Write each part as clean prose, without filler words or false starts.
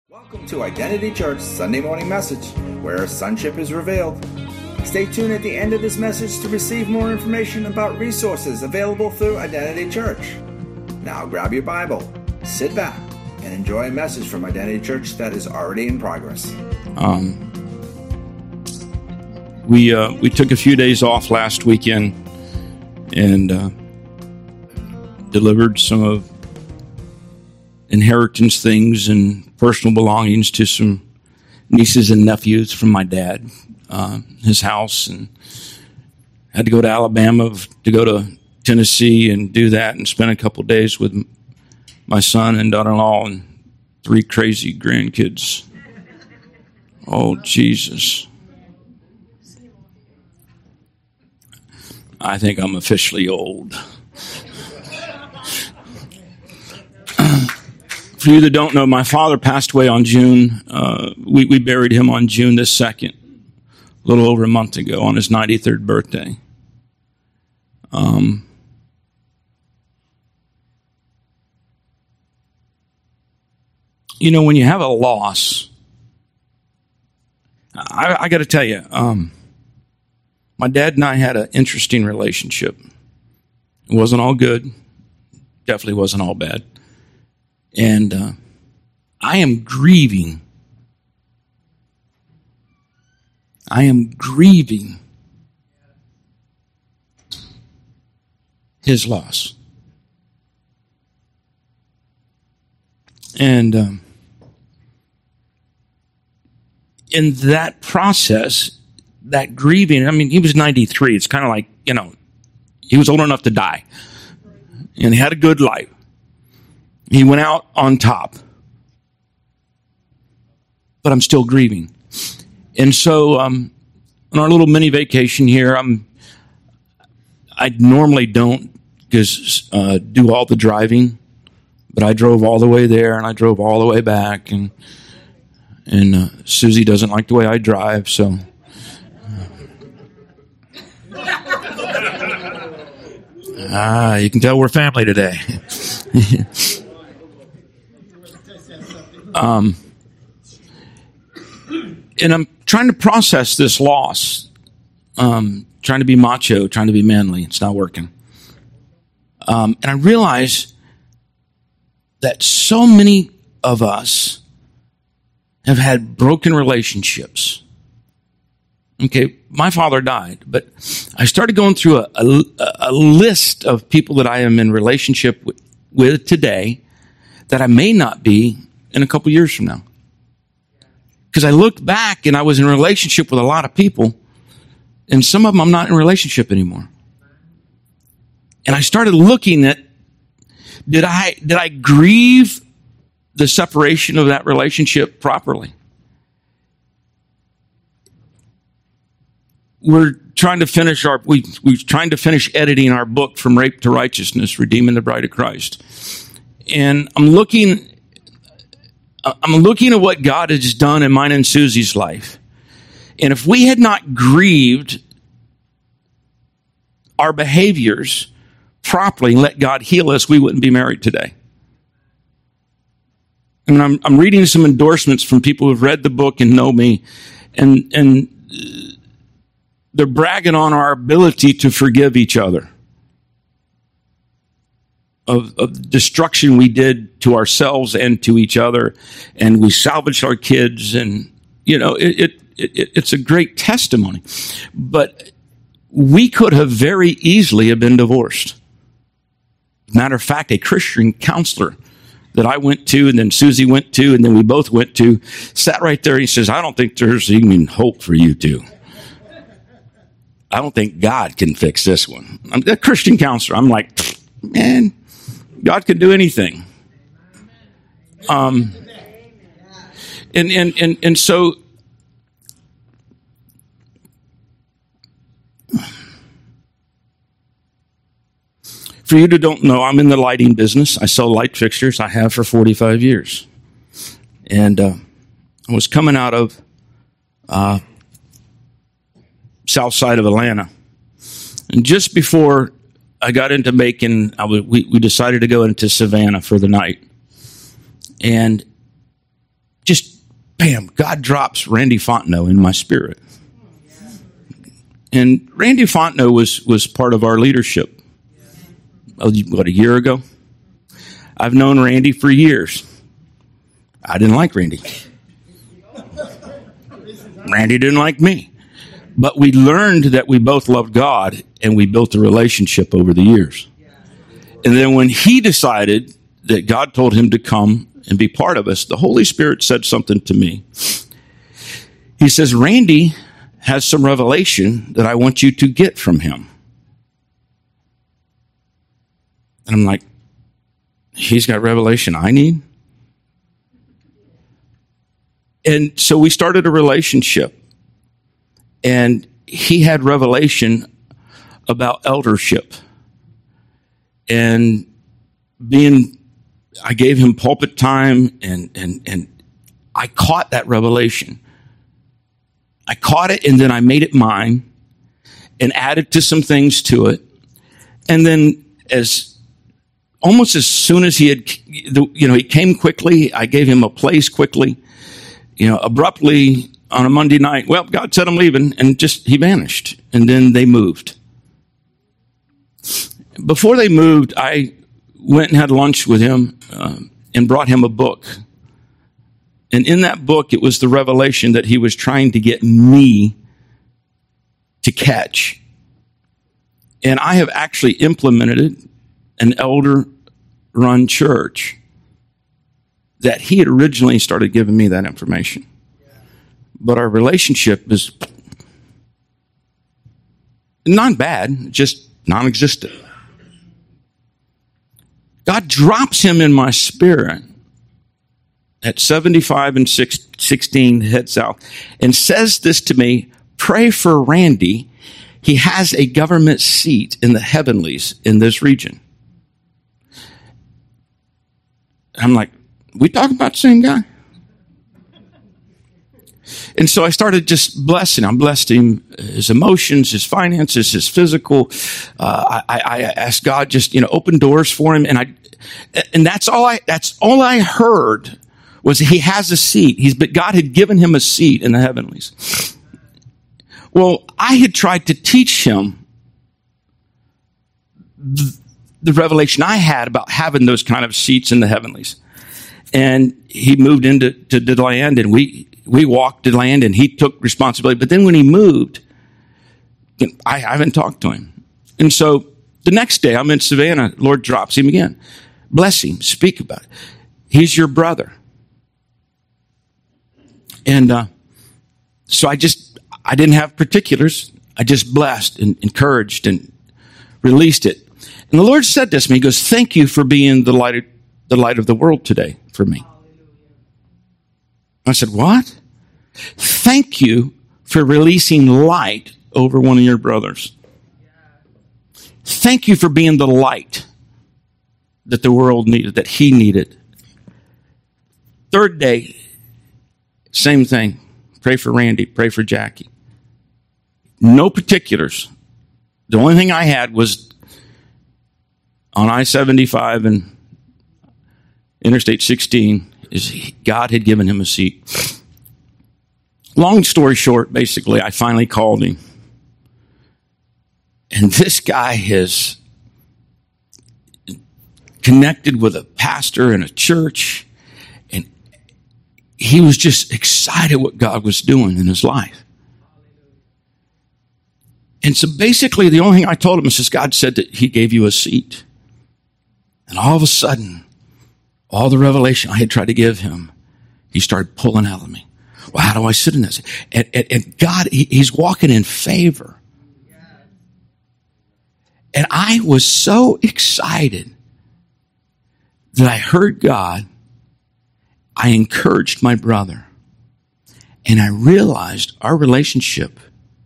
Welcome to Identity Church Sunday Morning Message, where sonship is revealed. Stay tuned at the end of this message to receive more information about resources available through Identity Church. Now grab your Bible, sit back, and enjoy a message from Identity Church that is already in progress. We took a few days off last weekend and delivered some of inheritance things and personal belongings to some nieces and nephews from my dad, his house, and had to go to Alabama to go to Tennessee and do that and spend a couple days with my son and daughter-in-law and 3 crazy grandkids. Oh, Jesus. I think I'm officially old. For you that don't know, my father passed away on June. We buried him on June the 2nd, a little over a month ago, on his 93rd birthday. You know, when you have a loss, I got to tell you, my dad and I had an interesting relationship. It wasn't all good. Definitely wasn't all bad. And I am grieving. His loss. And in that process, that grieving, I mean, he was 93. It's kind of like, you know, he was old enough to die. And he had a good life. He went out on top. But I'm still grieving. And so on our little mini vacation here, I normally don't do all the driving. But I drove all the way there and I drove all the way back. And Susie doesn't like the way I drive, so... you can tell we're family today. And I'm trying to process this loss. Trying to be macho, trying to be manly. It's not working. And I realize that so many of us have had broken relationships. Okay, my father died, but I started going through a list of people that I am in relationship with today that I may not be in a couple years from now. Because I looked back and I was in a relationship with a lot of people, and some of them I'm not in a relationship anymore. And I started looking at, did I grieve the separation of that relationship properly? We're trying to finish we're trying to finish editing our book, From Rape to Righteousness, Redeeming the Bride of Christ. And I'm looking at what God has done in mine and Susie's life. And if we had not grieved our behaviors properly and let God heal us, we wouldn't be married today. And I'm reading some endorsements from people who've read the book and know me, and they're bragging on our ability to forgive each other of destruction we did to ourselves and to each other, and we salvaged our kids, and you know it's a great testimony. But we could have very easily have been divorced. Matter of fact, a Christian counselor that I went to, and then Susie went to, and then we both went to, sat right there. He says, "I don't think there's even hope for you two. I don't think God can fix this one." I'm a Christian counselor. I'm like, man, God can do anything. And so for you that don't know, I'm in the lighting business. I sell light fixtures. I have for 45 years. And I was coming out of south side of Atlanta. And just before I got into Macon, we decided to go into Savannah for the night. And just bam, God drops Randy Fontenot in my spirit. And Randy Fontenot was part of our leadership, what, a year ago? I've known Randy for years. I didn't like Randy. Randy didn't like me. But we learned that we both loved God, and we built a relationship over the years. And then when he decided that God told him to come and be part of us, the Holy Spirit said something to me. He says, Randy has some revelation that I want you to get from him. And I'm like, he's got revelation I need? And so we started a relationship. And he had revelation about eldership. And I gave him pulpit time, and I caught that revelation. I caught it, and then I made it mine and added to some things to it. And then almost as soon as he came quickly, I gave him a place quickly, abruptly on a Monday night. Well, God said I'm leaving, and he vanished. And then they moved. Before they moved, I went and had lunch with him and brought him a book. And in that book, it was the revelation that he was trying to get me to catch. And I have actually implemented an elder-run church that he had originally started giving me that information. But our relationship is not bad, just non-existent. God drops him in my spirit at 75 and 16, head south, and says this to me, pray for Randy. He has a government seat in the heavenlies in this region. I'm like, we talking about the same guy? And so I started just blessing. I blessed him, his emotions, his finances, his physical. I asked God just, open doors for him. And that's all I heard was he has a seat. But God had given him a seat in the heavenlies. Well, I had tried to teach him the revelation I had about having those kind of seats in the heavenlies. And he moved into the land, and we walked the land, and he took responsibility. But then when he moved, I haven't talked to him. And so the next day I'm in Savannah, Lord drops him again. Bless him, speak about it. He's your brother. And so I didn't have particulars. I just blessed and encouraged and released it. And the Lord said this to me. He goes, thank you for being the light of the world today for me. I said, what? Thank you for releasing light over one of your brothers. Thank you for being the light that the world needed, that he needed. Third day, same thing. Pray for Randy, pray for Jackie. No particulars. The only thing I had was on I-75 and Interstate 16 is God had given him a seat. Long story short, basically, I finally called him. And this guy has connected with a pastor in a church. And he was just excited what God was doing in his life. And so basically, the only thing I told him is God said that he gave you a seat. And all of a sudden, all the revelation I had tried to give him, he started pulling out of me. Well, how do I sit in this? And God, he's walking in favor. And I was so excited that I heard God. I encouraged my brother. And I realized our relationship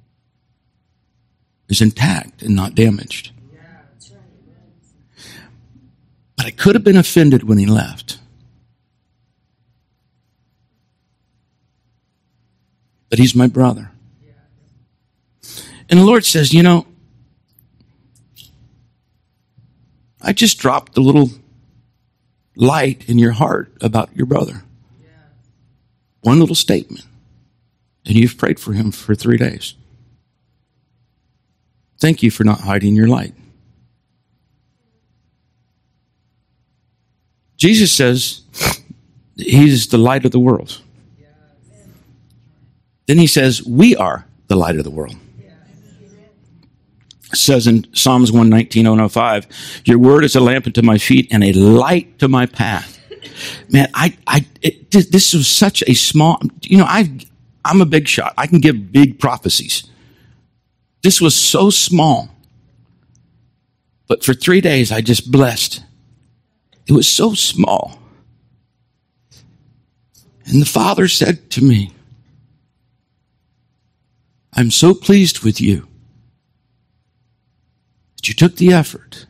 is intact and not damaged. But I could have been offended when he left. But he's my brother. And the Lord says, I just dropped a little light in your heart about your brother. One little statement. And you've prayed for him for 3 days. Thank you for not hiding your light. Jesus says he's the light of the world. Then he says we are the light of the world. It says in Psalms 119:105, your word is a lamp unto my feet and a light to my path. Man, this was such a small, I'm a big shot. I can give big prophecies. This was so small. But for 3 days, I just blessed. It was so small. And the Father said to me, I'm so pleased with you that you took the effort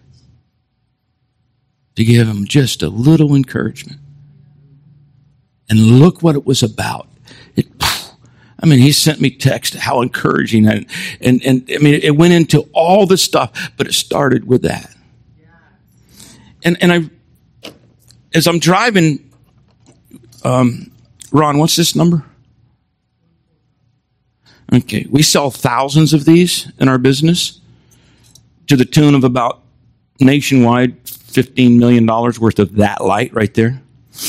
to give him just a little encouragement. And look what it was about. He sent me text, how encouraging. And it went into all the stuff, but it started with that. And as I'm driving, Ron, what's this number? Okay, we sell thousands of these in our business to the tune of about nationwide $15 million worth of that light right there.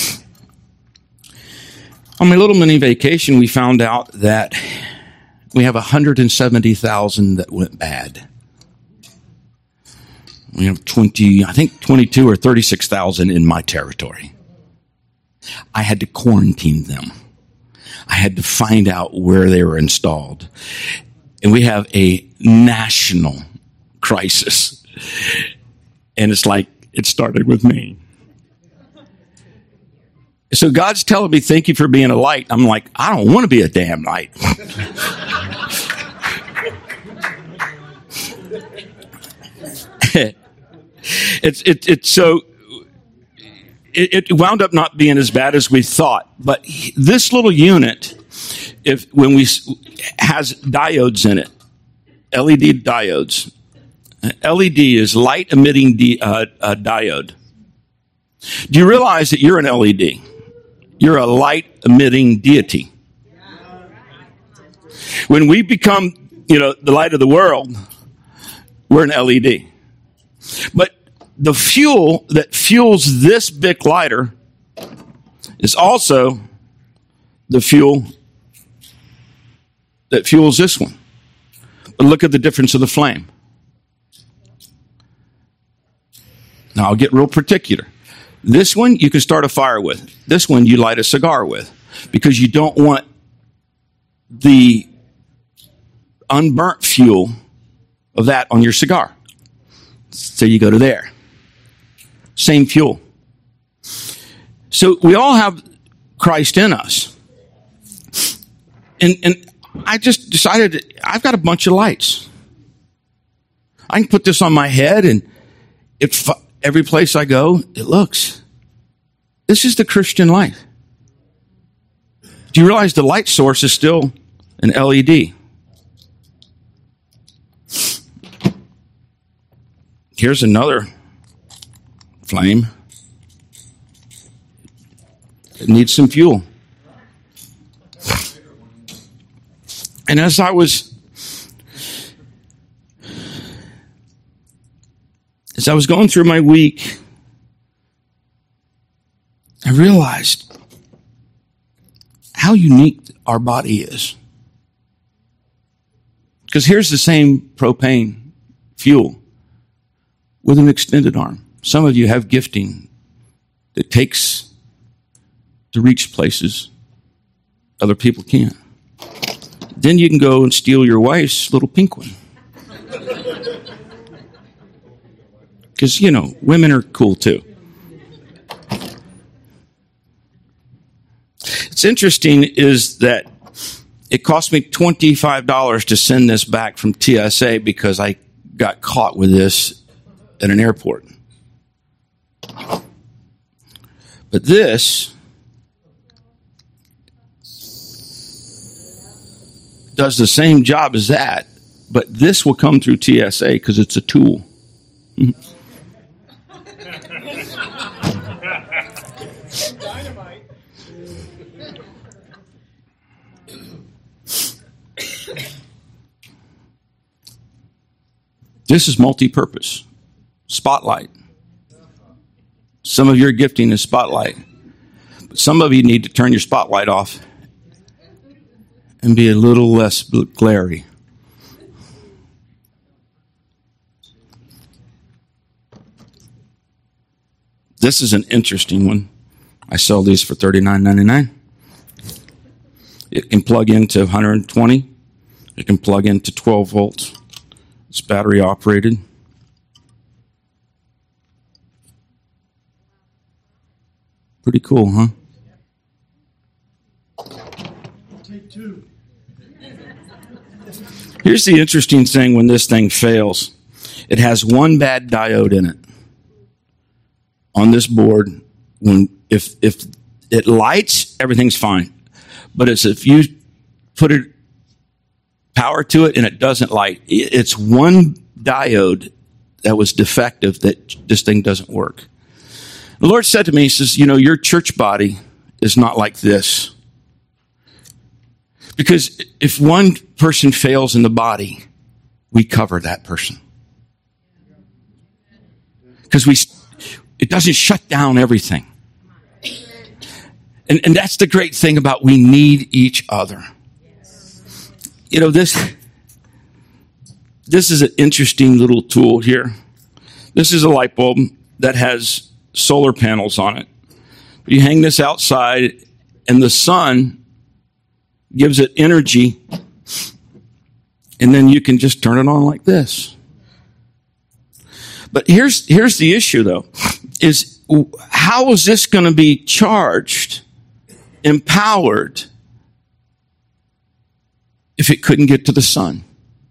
On my little mini vacation, we found out that we have 170,000 that went bad. We have 22 or 36,000 in my territory. I had to quarantine them. I had to find out where they were installed. And we have a national crisis. And it's like, it started with me. So God's telling me, thank you for being a light. I'm like, I don't want to be a damn light. It wound up not being as bad as we thought. But this little unit, has diodes in it, LED diodes. LED is light emitting diode. Do you realize that you're an LED? You're a light emitting deity. When we become, the light of the world, we're an LED. But the fuel that fuels this big lighter is also the fuel that fuels this one. But look at the difference of the flame. Now I'll get real particular. This one you can start a fire with. This one you light a cigar with, because you don't want the unburnt fuel of that on your cigar. So you go to there. Same fuel. So we all have Christ in us. And I just decided I've got a bunch of lights. I can put this on my head, and every place I go, it looks. This is the Christian life. Do you realize the light source is still an LED? Here's another flame. It needs some fuel. And as I was going through my week, I realized how unique our body is. Because here's the same propane fuel with an extended arm. Some of you have gifting that takes to reach places other people can't. Then you can go and steal your wife's little pink one. Because, women are cool too. What's interesting is that it cost me $25 to send this back from TSA because I got caught with this at an airport. But this does the same job as that, but this will come through TSA because it's a tool. This is multi-purpose. Spotlight. Some of your gifting is spotlight. But some of you need to turn your spotlight off and be a little less glary. This is an interesting one. I sell these for $39.99. It can plug into 120. It can plug into 12 volts. It's battery operated. Pretty cool, huh? Take two. Here's the interesting thing when this thing fails. It has one bad diode in it. On this board, if it lights, everything's fine. But it's if you put power to it and it doesn't light, it's one diode that was defective that this thing doesn't work. The Lord said to me, he says, your church body is not like this. Because if one person fails in the body, we cover that person. Because it doesn't shut down everything. And that's the great thing about we need each other. This is an interesting little tool here. This is a light bulb that has solar panels on it. You hang this outside and the sun gives it energy, and then you can just turn it on like this. But here's the issue though, is how is this going to be charged, empowered, if it couldn't get to the sun?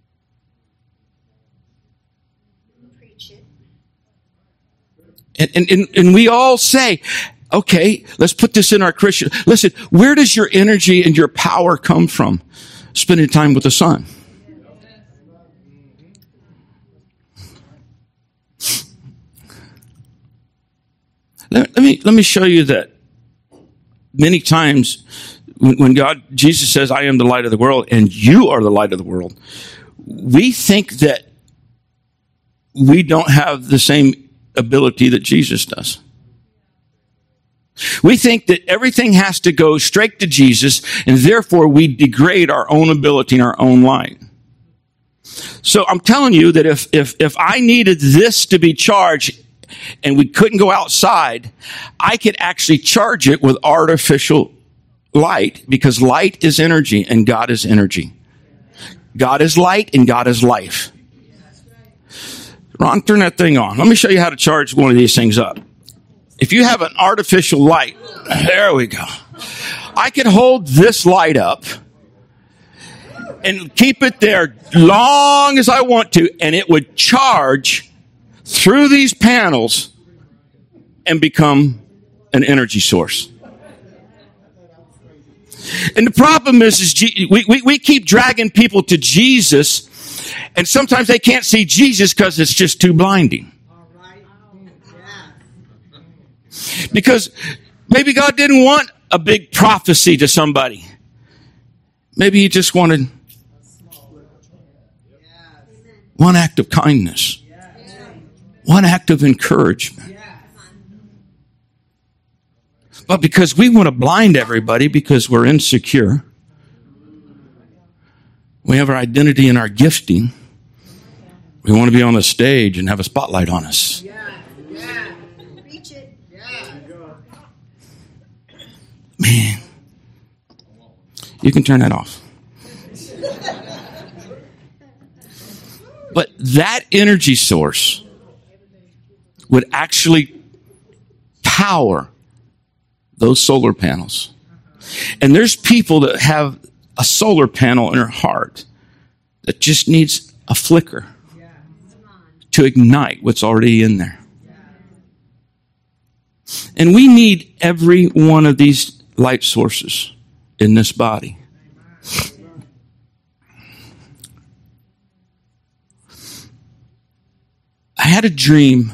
And we all say, okay, let's put this in our Christian. Listen, where does your energy and your power come from? Spending time with the sun. Let me show you that many times when Jesus says, I am the light of the world and you are the light of the world, we think that we don't have the same ability that Jesus does. We think that everything has to go straight to Jesus, and therefore we degrade our own ability and our own light. So I'm telling you that if I needed this to be charged and we couldn't go outside, I could actually charge it with artificial light, because light is energy and God is energy. God is light and God is life. Ron, turn that thing on. Let me show you how to charge one of these things up. If you have an artificial light, there we go. I can hold this light up and keep it there long as I want to, and it would charge through these panels and become an energy source. And the problem is we keep dragging people to Jesus, and sometimes they can't see Jesus because it's just too blinding. Because maybe God didn't want a big prophecy to somebody. Maybe he just wanted one act of kindness, one act of encouragement. But because we want to blind everybody because we're insecure, we have our identity and our gifting, we want to be on the stage and have a spotlight on us. Man, you can turn that off. But that energy source would actually power those solar panels. And there's people that have a solar panel in their heart that just needs a flicker to ignite what's already in there. And we need every one of these light sources in this body. I had a dream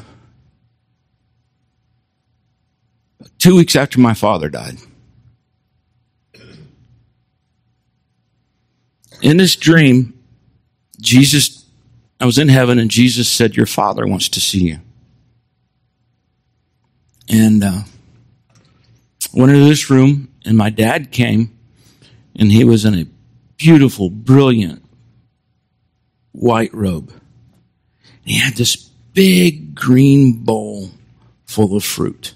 2 weeks after my father died. In this dream, Jesus I was in heaven and Jesus said, your Father wants to see you. And went into this room, and my dad came, and he was in a beautiful, brilliant white robe. And he had this big green bowl full of fruit.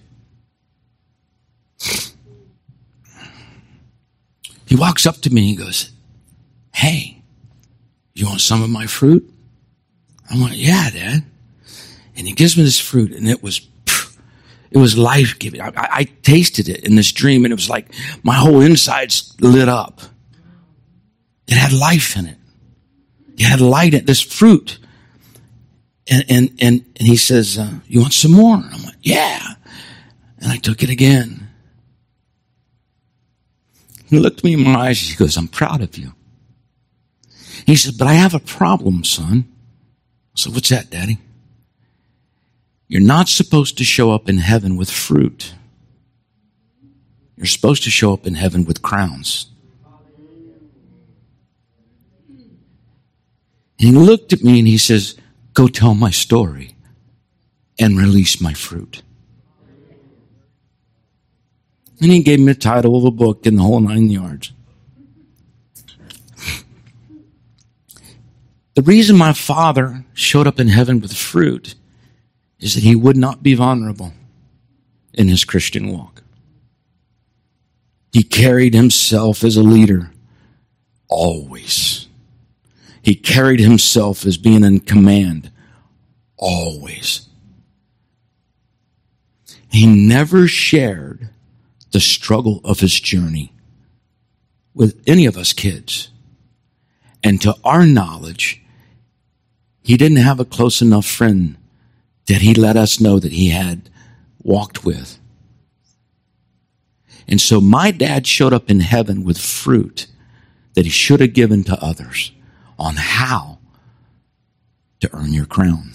He walks up to me and he goes, hey, you want some of my fruit? I went, yeah, Dad. And he gives me this fruit, and it was life-giving. I tasted it in this dream, and it was like my whole insides lit up. It had life in it. It had light in this fruit. And he says, you want some more? And I'm like, yeah. And I took it again. He looked me in my eyes, he goes, I'm proud of you. He said, but I have a problem, son. I said, what's that, Daddy? You're not supposed to show up in heaven with fruit. You're supposed to show up in heaven with crowns. And he looked at me and he says, go tell my story and release my fruit. And he gave me the title of a book in the whole 9 yards. The reason my father showed up in heaven with fruit is that he would not be vulnerable in his Christian walk. He carried himself as a leader always. He carried himself as being in command always. He never shared the struggle of his journey with any of us kids. And to our knowledge, he didn't have a close enough friend that he let us know that he had walked with. And so my dad showed up in heaven with fruit that he should have given to others on how to earn your crown.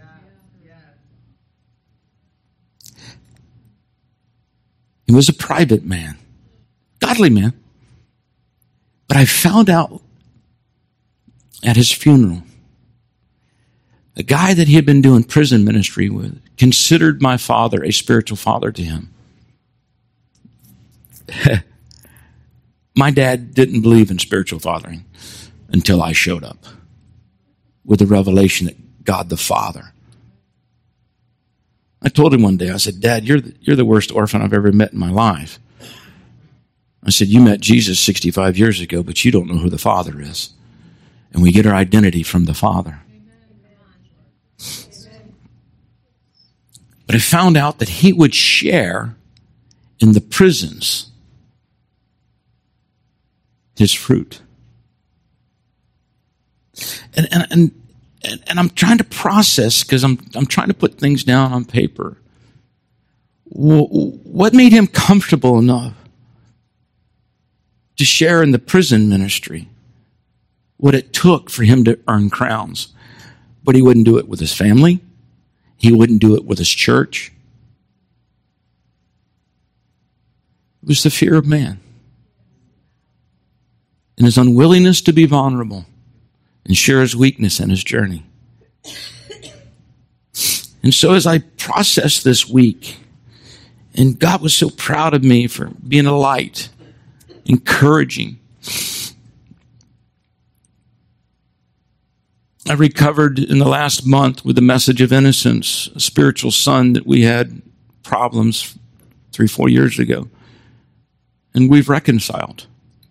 He was a private man, godly man. But I found out at his funeral, a guy that he had been doing prison ministry with considered my father a spiritual father to him. My dad didn't believe in spiritual fathering until I showed up with the revelation that God the Father. I told him one day, I said, Dad, you're the worst orphan I've ever met in my life. I said, you met Jesus 65 years ago, but you don't know who the Father is. And we get our identity from the Father. But I found out that he would share in the prisons his fruit. And I'm trying to process, because I'm trying to put things down on paper. What made him comfortable enough to share in the prison ministry? What it took for him to earn crowns. But he wouldn't do it with his family. He wouldn't do it with his church. It was the fear of man. And his unwillingness to be vulnerable and share his weakness in his journey. And so as I processed this week, and God was so proud of me for being a light, encouraging. I recovered in the last month with the message of innocence, a spiritual son that we had problems 3-4 years ago. And we've reconciled.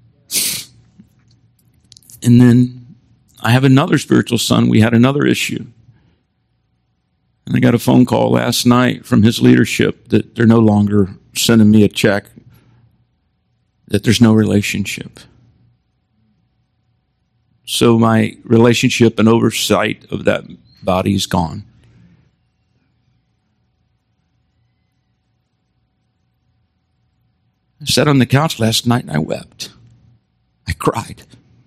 And then I have another spiritual son. We had another issue. And I got a phone call last night from his leadership that they're no longer sending me a check, that there's no relationship. So my relationship and oversight of that body is gone. I sat on the couch last night and I wept. I cried.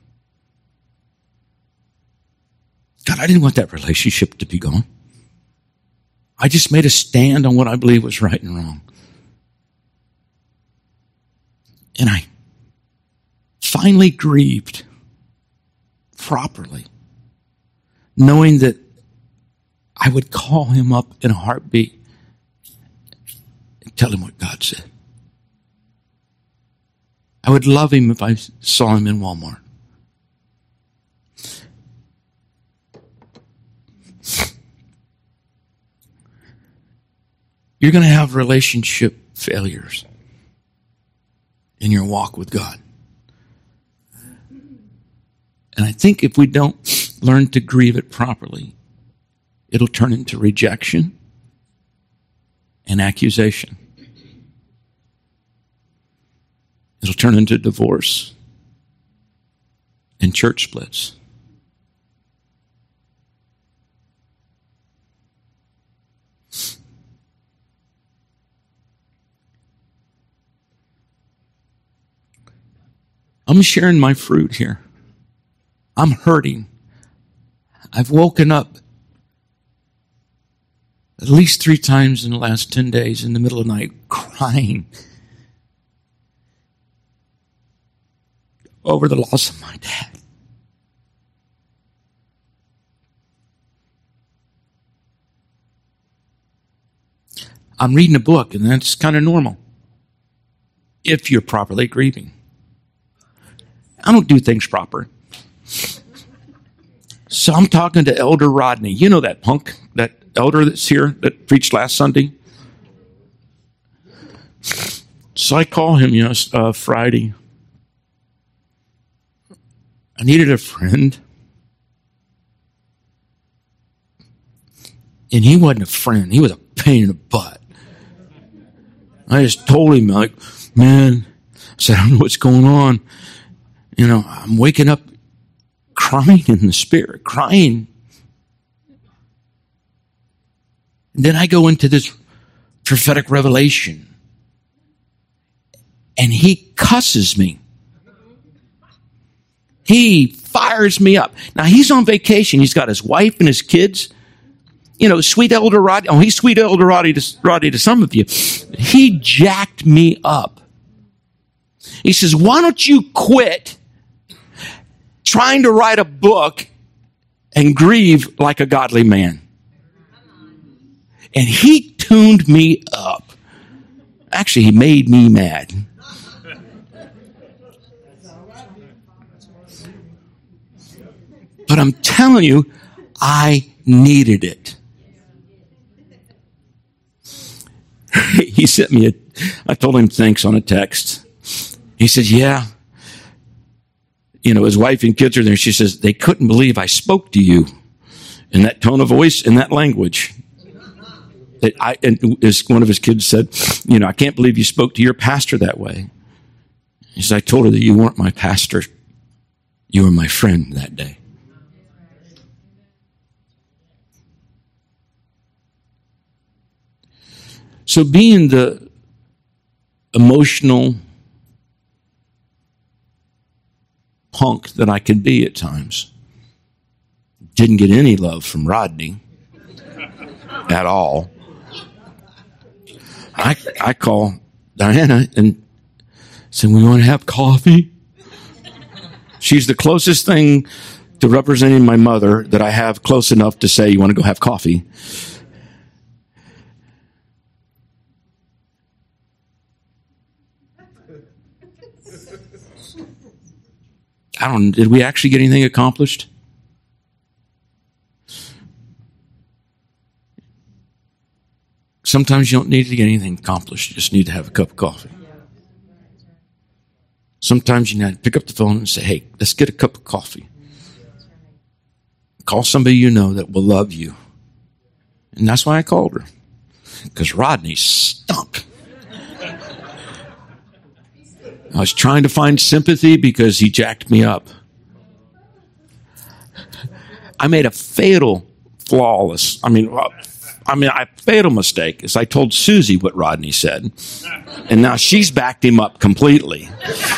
God, I didn't want that relationship to be gone. I just made a stand on what I believe was right and wrong. And I finally grieved properly, knowing that I would call him up in a heartbeat and tell him what God said. I would love him if I saw him in Walmart. You're going to have relationship failures in your walk with God. And I think if we don't learn to grieve it properly, it'll turn into rejection and accusation. It'll turn into divorce and church splits. I'm sharing my fruit here. I'm hurting. I've woken up at least 3 times in the last 10 days in the middle of the night crying over the loss of my dad. I'm reading a book, and that's kind of normal if you're properly grieving. I don't do things proper. So I'm talking to Elder Rodney. You know that punk, that elder that's here that preached last Sunday? So I call him, Friday. I needed a friend. And he wasn't a friend. He was a pain in the butt. I just told him, man, I said, I don't know what's going on. I'm waking up crying in the spirit, crying. And then I go into this prophetic revelation. And he cusses me. He fires me up. Now, he's on vacation. He's got his wife and his kids. Sweet Elder Rodney. Oh, he's sweet Elder Rodney to some of you. He jacked me up. He says, why don't you quit trying to write a book and grieve like a godly man? And he tuned me up. Actually, he made me mad. But I'm telling you, I needed it. He sent me I told him thanks on a text. He said, yeah. His wife and kids are there. She says, they couldn't believe I spoke to you in that tone of voice, in that language. And as one of his kids said, I can't believe you spoke to your pastor that way. He said, I told her that you weren't my pastor. You were my friend that day. So being the emotional punk that I could be at times, didn't get any love from Rodney at all. I call Diana and say, we want to have coffee. She's the closest thing to representing my mother that I have close enough to say, you want to go have coffee? Did we actually get anything accomplished? Sometimes you don't need to get anything accomplished. You just need to have a cup of coffee. Sometimes you need to pick up the phone and say, hey, let's get a cup of coffee. Call somebody you know that will love you. And that's why I called her. Because Rodney stunk. I was trying to find sympathy because he jacked me up. I made a fatal mistake is I told Susie what Rodney said. And now she's backed him up completely.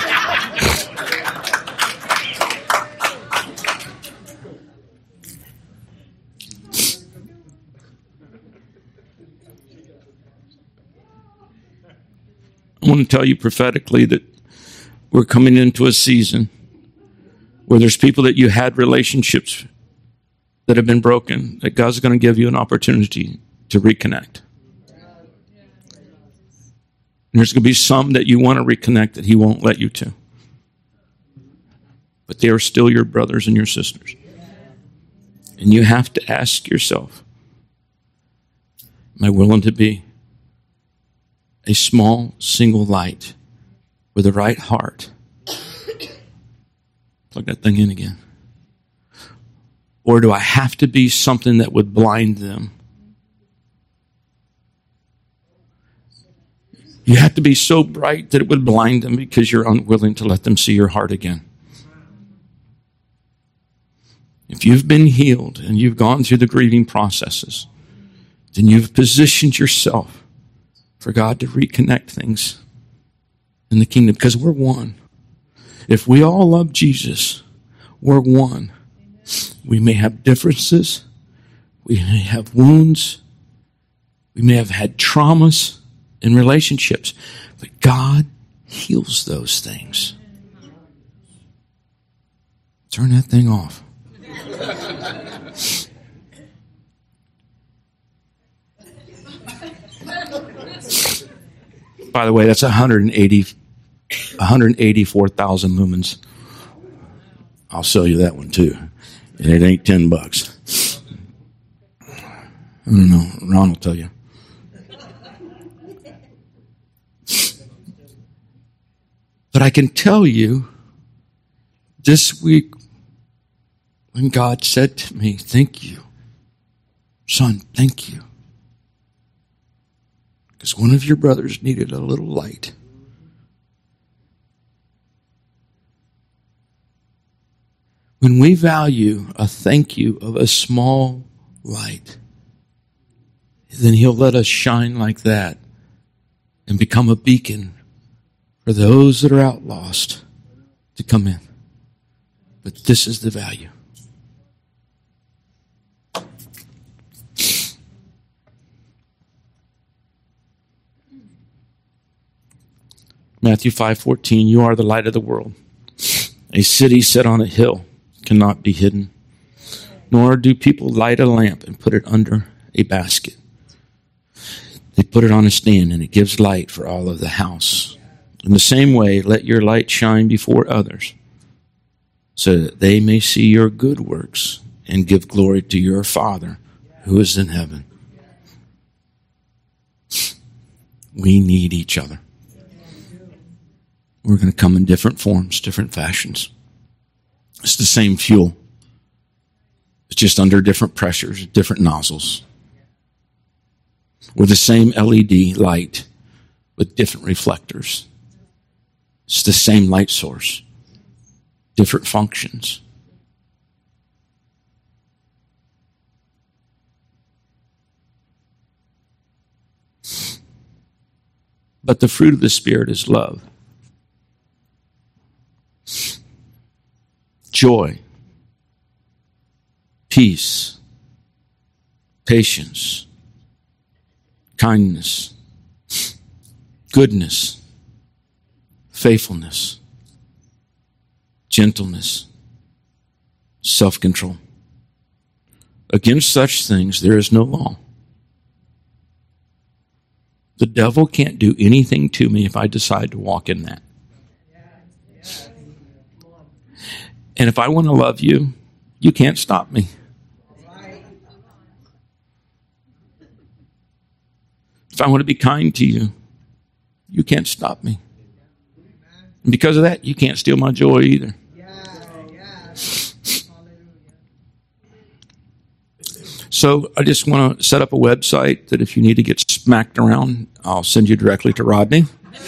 I want to tell you prophetically that we're coming into a season where there's people that you had relationships that have been broken, that God's going to give you an opportunity to reconnect. And there's going to be some that you want to reconnect that he won't let you to. But they are still your brothers and your sisters. And you have to ask yourself, am I willing to be a small, single light with the right heart? Plug that thing in again. Or do I have to be something that would blind them? You have to be so bright that it would blind them because you're unwilling to let them see your heart again. If you've been healed and you've gone through the grieving processes, then you've positioned yourself for God to reconnect things in the kingdom, because we're one. If we all love Jesus, we're one. We may have differences. We may have wounds. We may have had traumas in relationships, but God heals those things. Turn that thing off. By the way, that's 184,000 lumens. I'll sell you that one too. And it ain't $10. I don't know. Ron will tell you. But I can tell you, this week, when God said to me, thank you, son, thank you. Because one of your brothers needed a little light. When we value a thank you of a small light, then he'll let us shine like that and become a beacon for those that are out lost to come in. But this is the value. Matthew 5:14, you are the light of the world. A city set on a hill cannot be hidden, nor do people light a lamp and put it under a basket. They put it on a stand, and it gives light for all of the house. In the same way, let your light shine before others, so that they may see your good works and give glory to your Father who is in heaven. We need each other. We're going to come in different forms, different fashions. It's the same fuel. It's just under different pressures, different nozzles. We're the same LED light with different reflectors. It's the same light source, different functions. But the fruit of the Spirit is love, joy, peace, patience, kindness, goodness, faithfulness, gentleness, self-control. Against such things there is no law. The devil can't do anything to me if I decide to walk in that. And if I want to love you, you can't stop me. If I want to be kind to you, you can't stop me. And because of that, you can't steal my joy either. So I just want to set up a website that if you need to get smacked around, I'll send you directly to Rodney.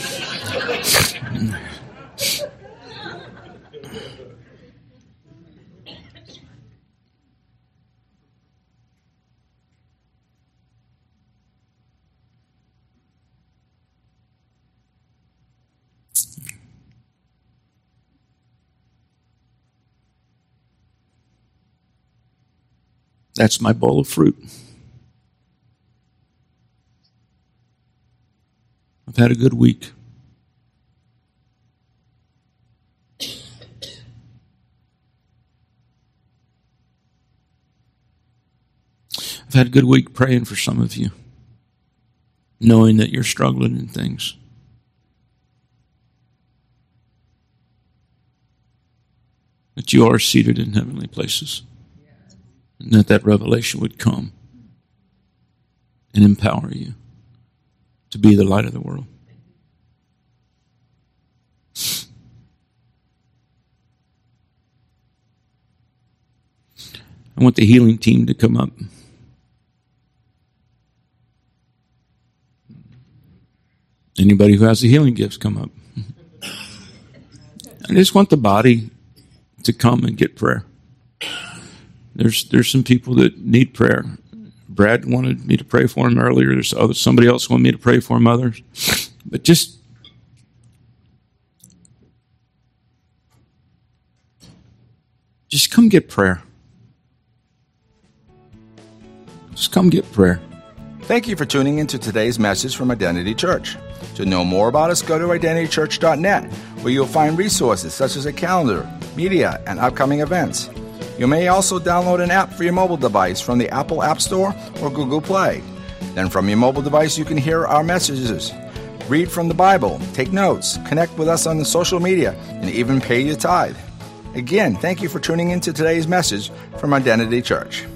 That's my bowl of fruit. I've had a good week. I've had a good week praying for some of you, knowing that you're struggling in things. That you are seated in heavenly places. And that revelation would come and empower you to be the light of the world. I want the healing team to come up. Anybody who has the healing gifts, come up. I just want the body to come and get prayer. There's some people that need prayer. Brad wanted me to pray for him earlier. There's somebody else wanted me to pray for him, others. But just come get prayer. Just come get prayer. Thank you for tuning into today's message from Identity Church. To know more about us, go to identitychurch.net, where you'll find resources such as a calendar, media, and upcoming events. You may also download an app for your mobile device from the Apple App Store or Google Play. Then from your mobile device, you can hear our messages, read from the Bible, take notes, connect with us on the social media, and even pay your tithe. Again, thank you for tuning into today's message from Identity Church.